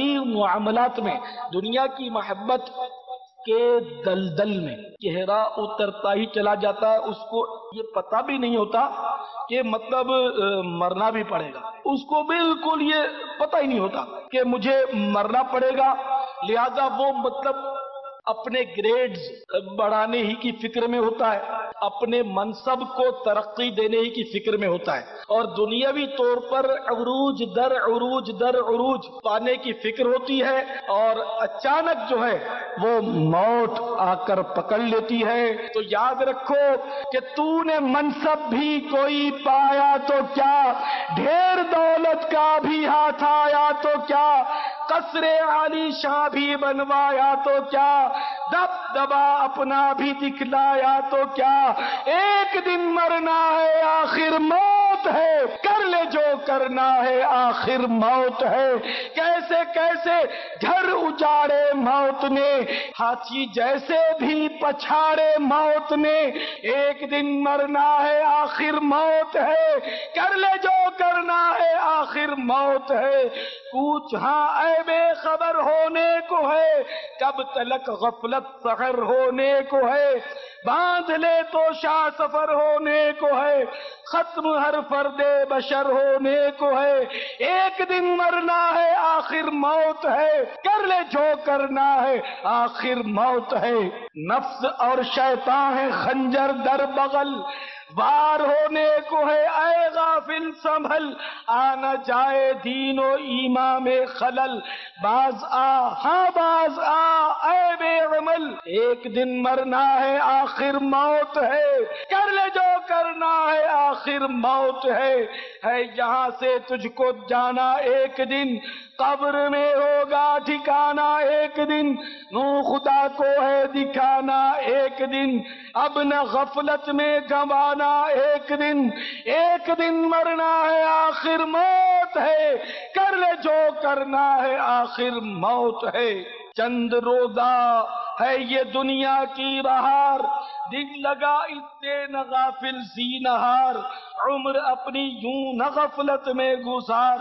دنیاوی معاملات میں، دنیا کی محبت کے دلدل میں گہرا اترتا ہی چلا جاتا ہے. اس کو یہ پتہ بھی نہیں ہوتا کہ مطلب مرنا بھی پڑے گا. اس کو بالکل یہ پتہ ہی نہیں ہوتا کہ مجھے مرنا پڑے گا. لہذا وہ مطلب اپنے گریڈز بڑھانے ہی کی فکر میں ہوتا ہے، اپنے منصب کو ترقی دینے ہی کی فکر میں ہوتا ہے، اور دنیاوی طور پر عروج در عروج در عروج پانے کی فکر ہوتی ہے. اور اچانک جو ہے وہ موت آ کر پکڑ لیتی ہے. تو یاد رکھو کہ تو نے منصب بھی کوئی پایا تو کیا، ڈھیر دولت کا بھی ہاتھ آیا تو کیا، قصر عالی شاہ بھی بنوایا تو کیا، دب دبا اپنا بھی دکھلایا تو کیا، ایک دن مرنا ہے آخر موت ہے، کر لے جو کرنا ہے آخر موت ہے. کیسے کیسے گھر اجاڑے موت نے، ہاتھی جیسے بھی پچھاڑے موت نے، ایک دن مرنا ہے آخر موت ہے، کر لے جو کرنا ہے آخر موت ہے. کوچ ہاں اے بے خبر ہونے کو ہے، کب تلک غفلت سحر ہونے کو ہے، باندھ لے تو شاہ سفر ہونے کو ہے، ختم ہر فرد بشر ہونے کو ہے. ایک دن مرنا ہے آخر موت ہے، کر لے جو کرنا ہے آخر موت ہے. نفس اور شیطان ہے خنجر در بغل، وار ہونے کو ہے اے غافل سنبھل، آنا جائے دین و ایمان میں خلل، باز آ ہاں باز آ اے بے عمل، ایک دن مرنا ہے آخر موت ہے، کر لے جو کرنا ہے آخر موت ہے. ہے یہاں سے تجھ کو جانا ایک دن، قبر میں ہوگا ٹھکانا ایک دن، نو خدا کو ہے دکھانا ایک دن، اب نہ غفلت میں گنوانا ایک دن، ایک دن مرنا ہے آخر موت ہے، کر لے جو کرنا ہے آخر موت ہے. چند روزہ ہے یہ دنیا کی بہار، دن لگا اس سے نہ غافل زینہار، عمر اپنی یوں نہ غفلت میں گزار.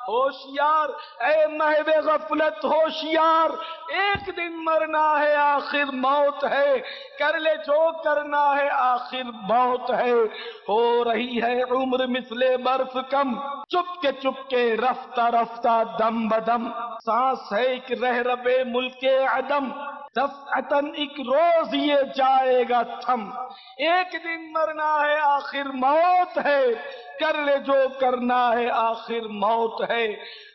ہوشیار اے محو غفلت ہوشیار، ایک دن مرنا ہے آخر موت ہے، کر لے جو کرنا ہے آخر موت ہے. ہو رہی ہے عمر مثل برف کم، چپ کے چپ کے رفتہ رفتہ دم بدم، سانس ہے ایک رہرب ملک عدم، دفعتاً ایک روز یہ جائے گا تھم. ایک دن مرنا ہے آخر موت ہے، کر لے جو کرنا ہے آخر موت ہے.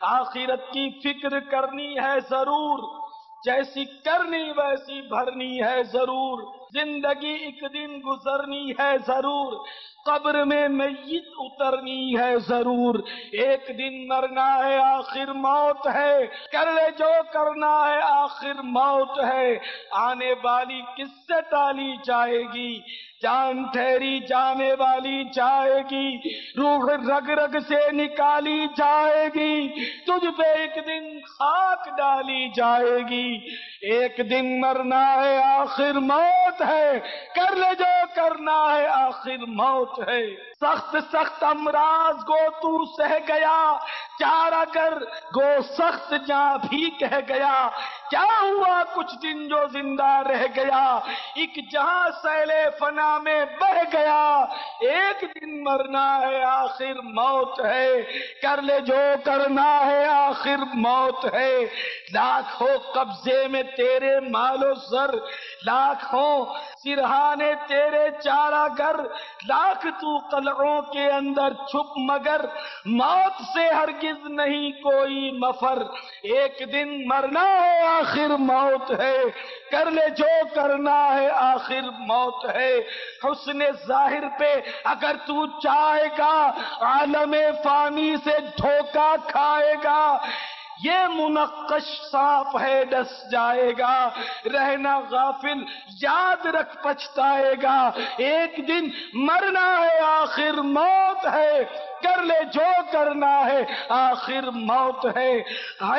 آخرت کی فکر کرنی ہے ضرور، جیسی کرنی ویسی بھرنی ہے ضرور، زندگی ایک دن گزرنی ہے ضرور، قبر میں میت اترنی ہے ضرور. ایک دن مرنا ہے آخر موت ہے، کر لے جو کرنا ہے آخر موت ہے. آنے والی کس سے ٹالی جائے گی، جان ٹھہری جانے والی جائے گی، روح رگ رگ سے نکالی جائے گی، تجھ پہ ایک دن خاک ڈالی جائے گی. ایک دن مرنا ہے آخر موت ہے، کر لے جو کرنا ہے آخر موت ہے. سخت سخت امراض کو تو سہ گیا، چارہ کر گو سخت جاں بھی کہہ گیا، کیا ہوا کچھ دن جو زندہ رہ گیا، ایک جہاں سیل فنا میں بہ گیا. ایک دن مرنا ہے آخر موت ہے، کر لے جو کرنا ہے آخر موت ہے. لاکھ ہو قبضے میں تیرے مال و زر، لاکھ ہو سرہانے تیرے چارہ گر، لاکھ تو قلعوں کے اندر چھپ مگر موت سے ہرگز نہیں کوئی مفر. ایک دن مرنا ہے آخر موت ہے، کر لے جو کرنا ہے آخر موت ہے. حسن ظاہر پہ اگر تو چاہے گا، عالم فانی سے دھوکہ کھائے گا، یہ منقش صاف ہے ڈس جائے گا. رہنا غافل یاد رکھ پچھتائے گا، ایک دن مرنا ہے آخر موت ہے، کر لے جو کرنا ہے آخر موت ہے. ہے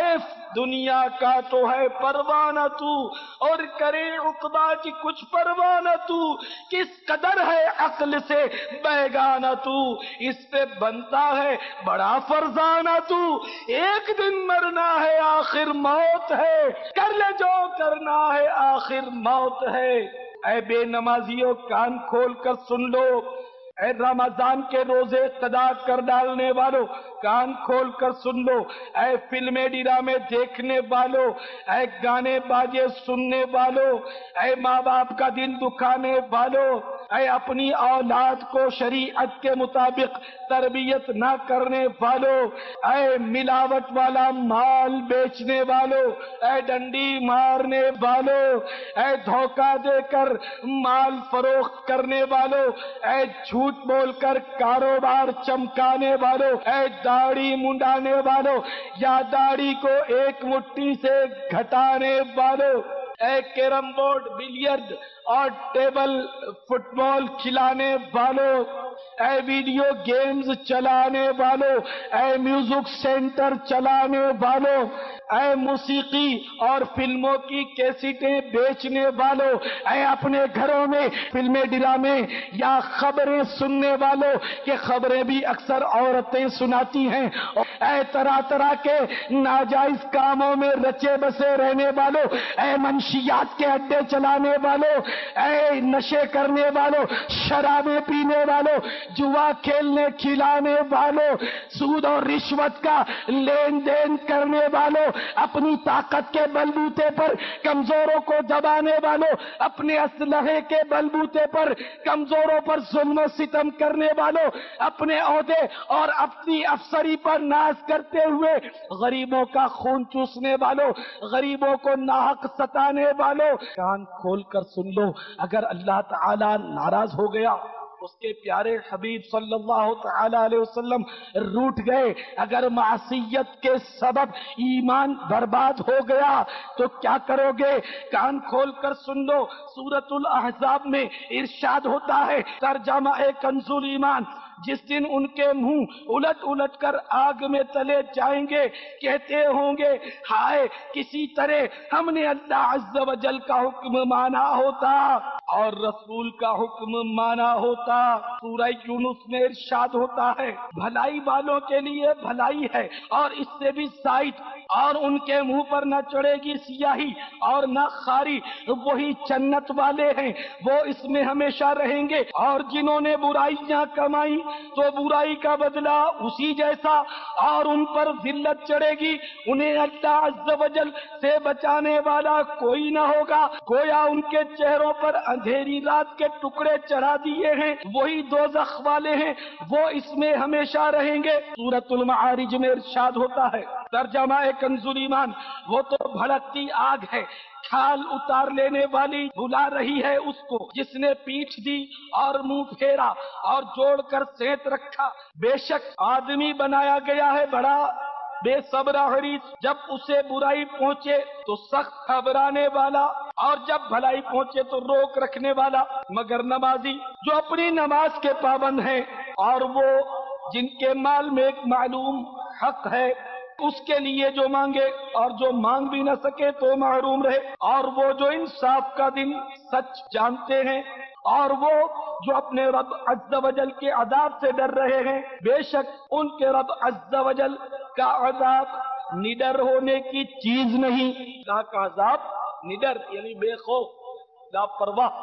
دنیا کا تو ہے پروانہ تو، اور کرے عقبہ کی کچھ پروانہ تو، کس قدر ہے عقل سے بیگانہ تو، اس پہ بنتا ہے بڑا فرزانہ تو، ایک دن مرنا ہے آخر موت ہے، کر لے جو کرنا ہے آخر موت ہے۔ اے بے نمازیوں کان کھول کر سن لو، اے رمضان کے روزے قضا کر ڈالنے والوں کان کھول کر سن لو، اے فلمیں ڈرامے دیکھنے والوں، اے گانے باجے سننے والوں، اے ماں باپ کا دل دکھانے والوں، اے اپنی اولاد کو شریعت کے مطابق تربیت نہ کرنے والوں، اے ملاوٹ والا مال بیچنے والوں، اے ڈنڈی مارنے والوں، اے دھوکہ دے کر مال فروخت کرنے والوں، اے جھوٹ بول کر کاروبار چمکانے والوں، اے داڑھی منڈانے والوں یا داڑھی کو ایک مٹھی سے گھٹانے والوں، اے کیرم بورڈ بلیئرڈ اور ٹیبل فٹ بال کھلانے والوں، اے ویڈیو گیمز چلانے والوں، اے میوزک سینٹر چلانے والوں، اے موسیقی اور فلموں کی کیسٹیں بیچنے والوں، اے اپنے گھروں میں فلمیں ڈرامے یا خبریں سننے والوں کہ خبریں بھی اکثر عورتیں سناتی ہیں، اے طرح طرح کے ناجائز کاموں میں رچے بسے رہنے والوں، اے منشیات کے اڈے چلانے والوں، اے نشے کرنے والوں، شرابیں پینے والوں، جوا کھیلنے کھلانے والوں، سود اور رشوت کا لین دین کرنے والوں، اپنی طاقت کے بلبوتے پر کمزوروں کو دبانے والوں، اپنے اسلحے کے بلبوتے پر کمزوروں پر ظلم و ستم کرنے والوں، اپنے عہدے اور اپنی افسری پر ناز کرتے ہوئے غریبوں کا خون چوسنے والوں، غریبوں کو ناحق ستانے والوں، کان کھول کر سن لو، اگر اللہ تعالی ناراض ہو گیا، اس کے پیارے حبیب صلی اللہ تعالی علیہ وسلم روٹ گئے، اگر معصیت کے سبب ایمان برباد ہو گیا تو کیا کرو گے؟ کان کھول کر سن لو، سورۃ الاحزاب میں ارشاد ہوتا ہے ترجمہ کنز ایمان، جس دن ان کے منہ الٹ الٹ کر آگ میں تلے جائیں گے، کہتے ہوں گے ہائے کسی طرح ہم نے اللہ عز و جل کا حکم مانا ہوتا اور رسول کا حکم مانا ہوتا۔ سورہ یونس میں ارشاد ہوتا ہے بھلائی والوں کے لیے بھلائی ہے اور اس سے بھی زائد، اور ان کے منہ پر نہ چڑھے گی سیاہی اور نہ خاری، وہی جنت والے ہیں، وہ اس میں ہمیشہ رہیں گے، اور جنہوں نے برائیاں کمائی تو برائی کا بدلہ اسی جیسا، اور ان پر ذلت چڑھے گی، انہیں اللہ عز و جل سے بچانے والا کوئی نہ ہوگا، گویا ان کے چہروں پر اندھیری رات کے ٹکڑے چڑھا دیے ہیں، وہی دوزخ والے ہیں، وہ اس میں ہمیشہ رہیں گے۔ سورۃ المعارج میں ارشاد ہوتا ہے ترجمہ کنز ایمان، وہ تو بھڑکتی آگ ہے، کھال اتار لینے والی بلا رہی ہے اس کو جس نے پیٹھ دی اور منہ پھیرا اور جوڑ کر سینت رکھا، بے شک آدمی بنایا گیا ہے بڑا بے صبر حریص، جب اسے برائی پہنچے تو سخت گھبرانے والا، اور جب بھلائی پہنچے تو روک رکھنے والا، مگر نمازی جو اپنی نماز کے پابند ہیں اور وہ جن کے مال میں ایک معلوم حق ہے اس کے لیے جو مانگے اور جو مانگ بھی نہ سکے تو محروم رہے، اور وہ جو انصاف کا دن سچ جانتے ہیں، اور وہ جو اپنے رب عز و جل کے عذاب سے ڈر رہے ہیں، بے شک ان کے رب عز و جل کا عذاب نڈر ہونے کی چیز نہیں، اللہ کا عذاب نڈر یعنی بے خوف لاپرواہ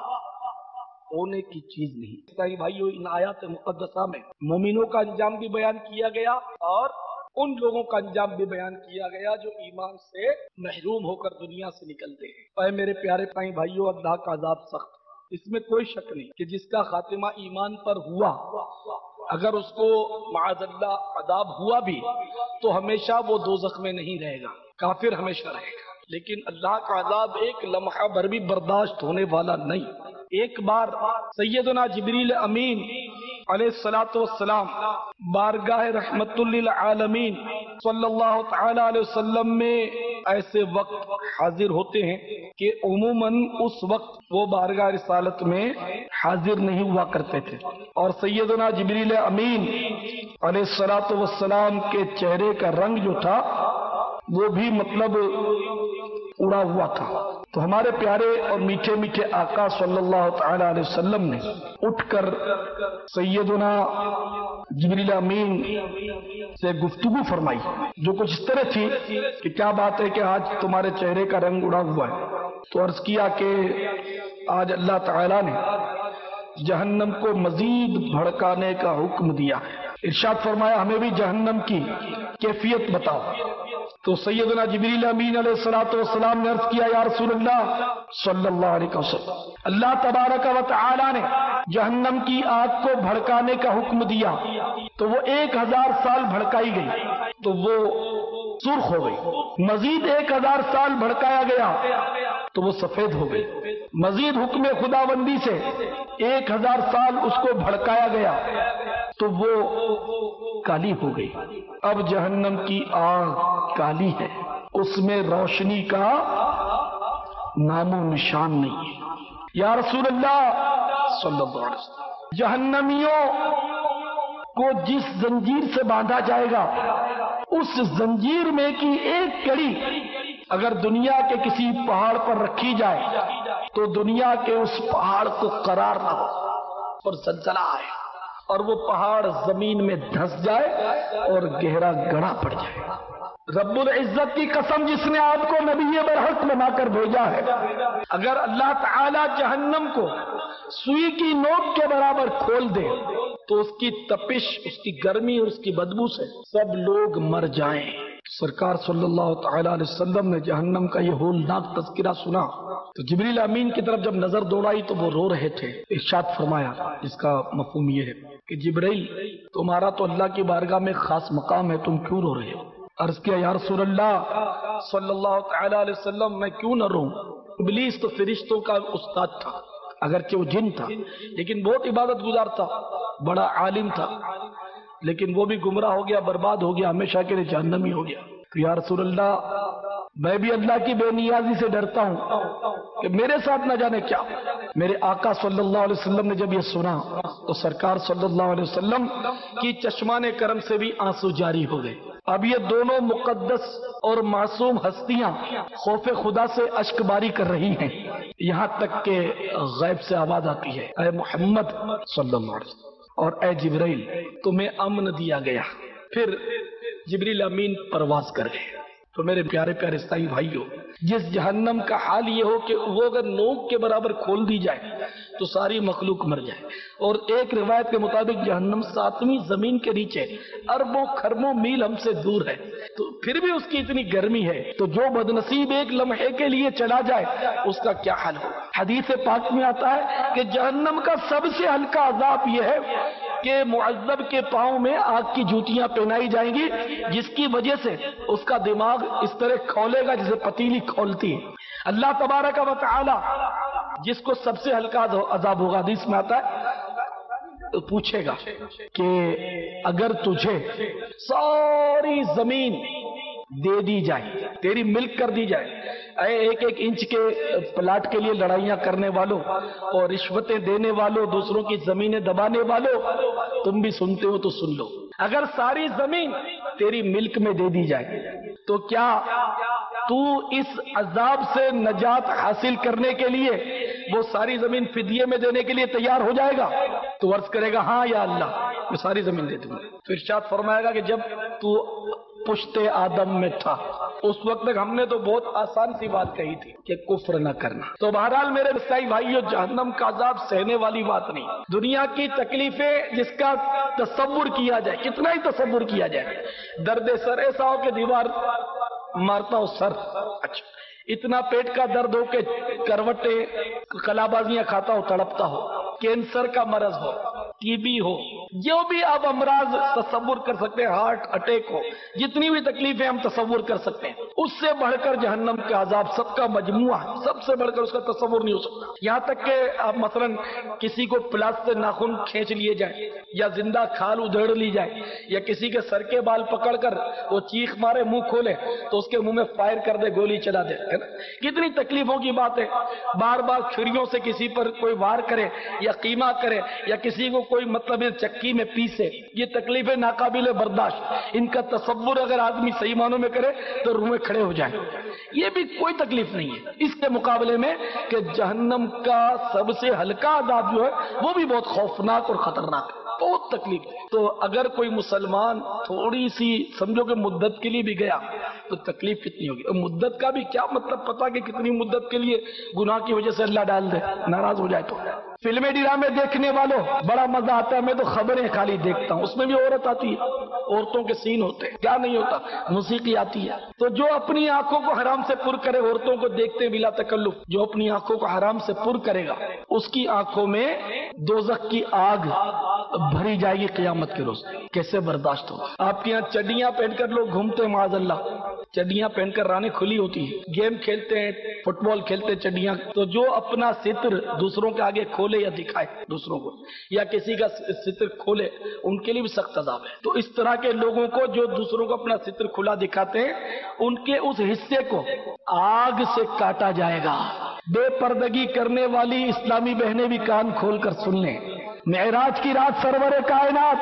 ہونے کی چیز نہیں۔ بھائیو ان آیات مقدسہ میں مومنوں کا انجام بھی بیان کیا گیا اور ان لوگوں کا انجام بھی بیان کیا گیا جو ایمان سے محروم ہو کر دنیا سے نکلتے ہیں۔ اے میرے پیارے بھائی بھائیو، اللہ کا عذاب سخت، اس میں کوئی شک نہیں کہ جس کا خاتمہ ایمان پر ہوا اگر اس کو معاذ اللہ عذاب ہوا بھی تو ہمیشہ وہ دوزخ میں نہیں رہے گا، کافر ہمیشہ رہے گا، لیکن اللہ کا عذاب ایک لمحہ بھر بھی برداشت ہونے والا نہیں۔ ایک بار سیدنا جبریل امین علیہ الصلوۃ والسلام بارگاہ رحمت للعالمین صلی اللہ تعالی علیہ وسلم میں ایسے وقت حاضر ہوتے ہیں کہ عموماً اس وقت وہ بارگاہ رسالت میں حاضر نہیں ہوا کرتے تھے، اور سیدنا جبریل امین علیہ الصلوۃ والسلام کے چہرے کا رنگ جو تھا وہ بھی مطلب اڑا ہوا تھا. تو ہمارے پیارے اور میٹھے میٹھے آقا صلی اللہ تعالی علیہ وسلم نے اٹھ کر سیدنا جبریل امین سے گفتگو فرمائی جو کچھ اس طرح تھی کہ کیا بات ہے کہ آج تمہارے چہرے کا رنگ اڑا ہوا ہے. تو عرض کیا کہ آج اللہ تعالی نے جہنم کو مزید بھڑکانے کا حکم دیا ہے. ارشاد فرمایا ہمیں بھی جہنم کی کیفیت بتاؤ. تو سیدنا جبریل امین علیہ الصلوۃ والسلام نے عرض کیا یا رسول اللہ صلی اللہ علیہ وسلم اللہ تبارک و تعالی نے جہنم کی آگ کو بھڑکانے کا حکم دیا تو وہ ایک ہزار سال بھڑکائی گئی تو وہ سرخ ہو گئی. مزید ایک ہزار سال بھڑکایا گیا تو وہ سفید ہو گئی. مزید حکم خداوندی سے ایک ہزار سال اس کو بھڑکایا گیا تو وہ کالی ہو گئی. اب جہنم کی آگ کالی ہے, اس میں روشنی کا نام و نشان نہیں ہے. یا رسول اللہ صلی اللہ علیہ وسلم جہنمیوں کو جس زنجیر سے باندھا جائے گا اس زنجیر میں کی ایک کڑی اگر دنیا کے کسی پہاڑ پر رکھی جائے تو دنیا کے اس پہاڑ کو قرار نہ ہو اور زلزلہ آئے اور وہ پہاڑ زمین میں دھس جائے اور گہرا گڑھا پڑ جائے. رب العزت کی قسم جس نے آپ کو نبی برحق بنا کر بھیجا ہے, اگر اللہ تعالی جہنم کو سوئی کی نوک کے برابر کھول دے تو اس کی تپش, اس کی گرمی اور اس کی بدبو سے سب لوگ مر جائیں. سرکار صلی اللہ تعالی علیہ وسلم نے جہنم کا یہ ہولناک تذکرہ سنا تو جبریل امین کی طرف جب نظر دوڑائی تو وہ رو رہے تھے. ارشاد فرمایا, جس کا مفہوم یہ ہے کہ جبریل تمہارا تو اللہ کی بارگاہ میں خاص مقام ہے, تم کیوں رو رہے ہو؟ عرض کیا یا رسول اللہ صلی اللہ تعالی علیہ وسلم میں کیوں نہ روں؟ ابلیس تو فرشتوں کا استاد تھا, اگرچہ وہ جن تھا لیکن بہت عبادت گزار تھا, بڑا عالم تھا, لیکن وہ بھی گمراہ ہو گیا, برباد ہو گیا, ہمیشہ کے لیے جہنمی ہو گیا. تو یا رسول اللہ میں بھی اللہ کی بے نیازی سے ڈرتا ہوں کہ میرے ساتھ نہ جانے کیا. میرے آقا صلی اللہ علیہ وسلم نے جب یہ سنا تو سرکار صلی اللہ علیہ وسلم کی چشمان کرم سے بھی آنسو جاری ہو گئے. اب یہ دونوں مقدس اور معصوم ہستیاں خوف خدا سے اشک باری کر رہی ہیں, یہاں تک کہ غیب سے آواز آتی ہے اے محمد صلی اللہ علیہ وسلم اور اے جبریل تمہیں امن دیا گیا. پھر جبریل امین پرواز کر گئے. تو میرے پیارے پیارے عیسائی بھائیوں, جس جہنم کا حال یہ ہو کہ وہ اگر نوک کے برابر کھول دی جائے تو ساری مخلوق مر جائے, اور ایک روایت کے مطابق جہنم ساتویں زمین کے نیچے اربوں خربوں میل ہم سے دور ہے, تو پھر بھی اس کی اتنی گرمی ہے. تو جو بدنصیب ایک لمحے کے لیے چلا جائے اس کا کیا حال ہو. حدیث پاک میں آتا ہے کہ جہنم کا سب سے ہلکا عذاب یہ ہے کہ معذب کے پاؤں میں آگ کی جوتیاں پہنائی جائیں گی, جس کی وجہ سے اس کا دماغ اس طرح کھولے گا جسے پتیلی کھولتی ہے. اللہ تبارک و تعالی جس کو سب سے ہلکا عذاب ہوگا, حدیث میں آتا ہے, پوچھے گا کہ اگر تجھے ساری زمین دے دی جائے, تیری ملک کر دی جائے, اے ایک ایک انچ کے پلاٹ کے لیے لڑائیاں کرنے والوں اور رشوتیں دینے والوں, دوسروں کی زمینیں دبانے والوں, تم بھی سنتے ہو تو سن لو, اگر ساری زمین تیری ملک میں دے دی جائے تو کیا تو اس عذاب سے نجات حاصل کرنے کے لیے وہ ساری زمین فدیے میں دینے کے لیے تیار ہو جائے گا؟ تو عرض کرے گا ہاں یا اللہ میں ساری زمین دے دوں گا. تو ارشاد فرمائے گا کہ جب تو پشت آدم میں تھا اس وقت تک ہم نے تو بہت آسان سی بات کہی تھی کہ کفر نہ کرنا. تو بہرحال میرے عیسائی بھائیو, جہنم کا عذاب سہنے والی بات نہیں. دنیا کی تکلیفیں جس کا تصور کیا جائے, کتنا ہی تصور کیا جائے, درد سر ایسا ہو کہ دیوار مارتا ہو سر, اچھا اتنا پیٹ کا درد ہو کہ کروٹیں کلابازیاں کھاتا ہو, تڑپتا ہو, کینسر کا مرض ہو, ٹی بی ہو, جو بھی آپ امراض تصور کر سکتے ہیں, ہارٹ اٹیک ہو, جتنی بھی تکلیفیں ہم تصور کر سکتے ہیں, उससे बढ़कर जहन्नम के अजाब सबका मजमुआ है, सबसे बढ़कर उसका तस्वुर नहीं हो सकता। यहाँ तक कि आप मसलन किसी को प्लास से नाखून खींच लिए जाए या जिंदा खाल उधेड़ ली जाए या किसी के सर के बाल पकड़कर वो चीख मारे मुंह खोले तो उसके मुंह में फायर कर दे, गोली चला दे, है ना, कितनी तकलीफों की बात है। बार बार छुरियों से किसी पर कोई वार करे या कीमा करे या किसी को कोई मतलब है चक्की में पीसे, ये तकलीफें नाकाबिले बर्दाश्त। इनका तसव्वुर अगर आदमी सही मानों में करे तो रूह में खड़े हो जाए, ये भी कोई तकलीफ नहीं है इसके मुकाबले में कि जहन्नम का सबसे हल्का अज़ाब जो है वो भी बहुत खौफनाक और खतरनाक है, बहुत तकलीफ है। तो अगर कोई मुसलमान थोड़ी सी समझो कि मुद्दत के लिए भी गया तो तकलीफ कितनी होगी। और मुद्दत का भी क्या मतलब पता कि कितनी मुद्दत के लिए गुनाह की वजह से अल्लाह डाल दे, नाराज हो जाए तो। फिल्में ड्रामे देखने वालों बड़ा मजा आता है, मैं तो खबरें खाली देखता हूँ, उसमें भी औरत आती है, औरतों के सीन होते हैं, क्या नहीं होता, मौसीकी आती है। तो जो अपनी आंखों को हराम से पुर करे, औरतों को देखते बिला तकल्लुफ, जो अपनी आंखों को हराम से पुर करेगा उसकी आंखों में दोज़ख की आग भरी जाएगी क़यामत के रोज। कैसे बर्दाश्त होगा। आपके यहाँ चड्डियां पहनकर लोग घूमते हैं, माज़अल्लाह, चड्डियां पहनकर रानें खुली होती है, गेम खेलते हैं, फुटबॉल खेलते हैं चड्डियां। तो जो अपना सित्र दूसरों के आगे खोले या दिखाए दूसरों को, या किसी का सित्र खोले, उनके लिए भी सख्त अज़ाब है। तो इस तरह के लोगों को जो दूसरों को अपना सित्र खुला दिखाते हैं, उनके उस हिस्से को आग से काटा जाएगा। बेपर्दगी करने वाली इस्लामी बहनें भी कान खोलकर सुन लें। मेराज की रात सरवरे कायनात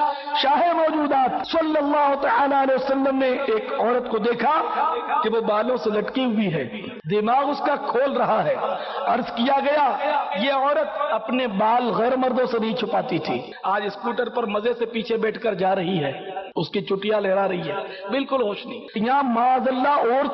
शाह मौजूदात सल्लल्लाहु तआला अलैहि वसल्लम ने एक औरत को देखा कि वो बालों से लटकी हुई है, दिमाग उसका खोल रहा है। अर्ज किया गया ये औरत अपने बाल गैर मर्दों से नहीं छुपाती थी, आज स्कूटर पर मजे से पीछे बैठकर जा रही है, उसकी चुटिया लहरा रही है, बिल्कुल होश नहीं। यहाँ माज़अल्लाह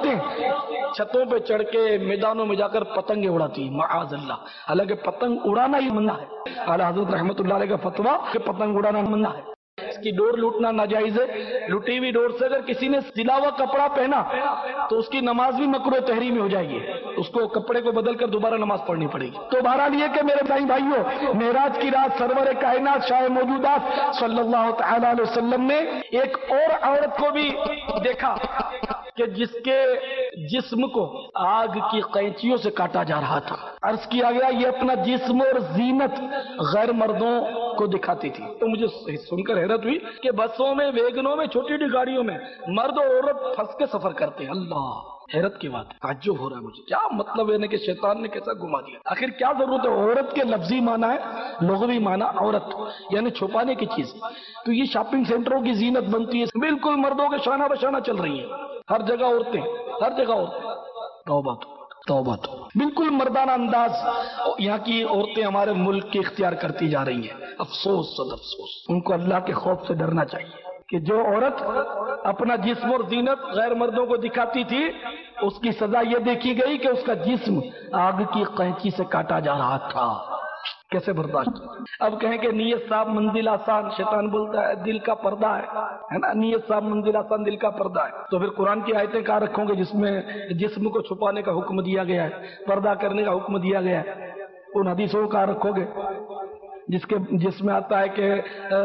औरतें छतों पे चढ़ के मैदानों में जाकर पतंगे उड़ाती, माज़अल्लाह। हालांकि पतंग उड़ाना ही मना है, आला हज़रत रहमतुल्लाह अलैह का फतवा कि पतंग उड़ाना मना है, इसकी डोर लूटना नाजायज है। लुटी हुई डोर से अगर किसी ने सिला हुआ कपड़ा पहना तो उसकी नमाज भी मकरूह तहरीमी हो जाएगी, उसको कपड़े को बदल कर दोबारा नमाज पढ़नी पड़ेगी। तो बहरहाल ये कि मेरे भाई भाइयों, मेराज की रात सरवर कायनात शाह मौजूदात सल्लल्लाहु तआला अलैहि वसल्लम ने एक और औरत को भी देखा कि जिसके जिस्म को आग की कैंचियों से काटा जा रहा था। अर्ज किया गया ये अपना जिस्म और जीनत गैर मर्दों को दिखाती थी। तो मुझे सुनकर हैरत हुई कि बसों में, वैगनों में, छोटी छोटी गाड़ियों में मर्द और औरत फंस के सफर करते हैं। अल्लाह, हैरत की बात है, ताज्जुब हो रहा है मुझे, क्या मतलब है कि शैतान ने कैसा घुमा दिया। आखिर क्या जरूरत है। औरत के लफ्जी माना है, लुग़वी माना औरत यानी छुपाने की चीज। तो ये शॉपिंग सेंटरों की जीनत बनती है, बिल्कुल मर्दों के शाना बशाना चल रही है, हर जगह औरतें, हर जगह औरतें। तौबा तौबा तौबा, बिल्कुल मर्दाना अंदाज यहाँ की औरतें हमारे मुल्क की इख्तियार करती जा रही हैं। अफसोस सद अफसोस, उनको अल्लाह के खौफ से डरना चाहिए कि जो औरत अपना जिस्म और जीनत गैर मर्दों को दिखाती थी, उसकी सजा ये देखी गई कि उसका जिस्म आग की कैंची से काटा जा रहा था। कैसे बर्दाश्त। अब कहें कि नीयत साफ मंजिल आसान, शैतान बोलता है दिल का पर्दा है, है ना, नीयत साफ मंजिल आसान दिल का पर्दा है। तो फिर कुरान की आयतें कहाँ रखोगे जिसमें जिस्म को छुपाने का हुक्म दिया गया है, पर्दा करने का हुक्म दिया गया है। उन हदीसों का रखोगे जिसके जिसमें आता है कि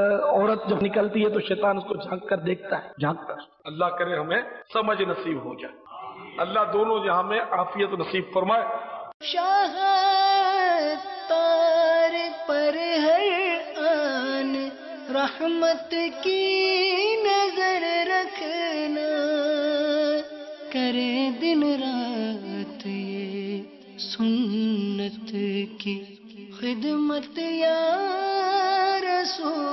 औरत जब निकलती है तो शैतान उसको झांक कर देखता है, झांक कर। अल्लाह करे हमें समझ नसीब हो जाए, अल्लाह दोनों जहां में आफियत नसीब फरमाए। शाह तार पर हर आन रहमत की नजर रखना, करे दिन रात ये सुन्नत की खिदमत या रसूल